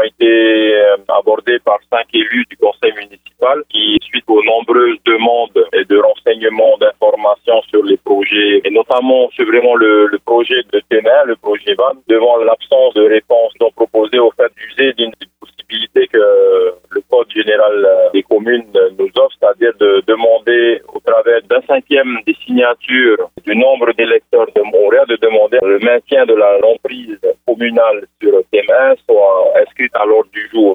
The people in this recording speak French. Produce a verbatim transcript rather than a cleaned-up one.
ont été abordés par cinq élus du conseil municipal qui, suite aux nombreuses demandes et de renseignements, d'informations sur les projets, et notamment sur vraiment le, le projet de Témin, le projet V A N, devant l'absence de réponse, ont proposé au fait d'user d'une possibilité que le Code général des communes nous offre, c'est-à-dire de demander au travers d'un cinquième des signatures du nombre d'électeurs de Montréal, de demander le maintien de la l'emprise communale sur Témin soit inscrite à l'ordre du jour.